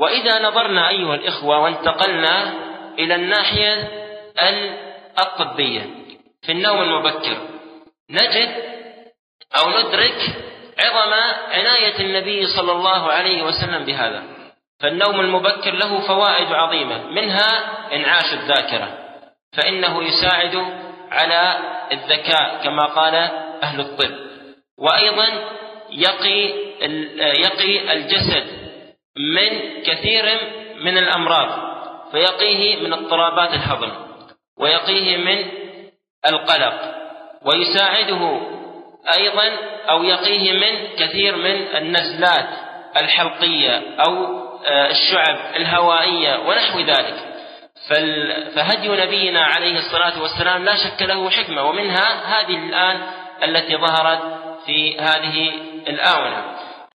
وإذا نظرنا أيها الإخوة وانتقلنا إلى الناحية الطبية في النوم المبكر، نجد أو ندرك عظم عناية النبي صلى الله عليه وسلم بهذا. فالنوم المبكر له فوائد عظيمة، منها إنعاش الذاكرة، فإنه يساعد على الذكاء كما قال أهل الطب، وأيضا يقي الجسد من كثير من الأمراض، فيقيه من اضطرابات الهضم ويقيه من القلق، ويساعده أيضا أو يقيه من كثير من النزلات الحلقية أو الشعب الهوائية ونحو ذلك. فهدي نبينا عليه الصلاة والسلام لا شك له حكمة، ومنها هذه الآن التي ظهرت في هذه الآونة.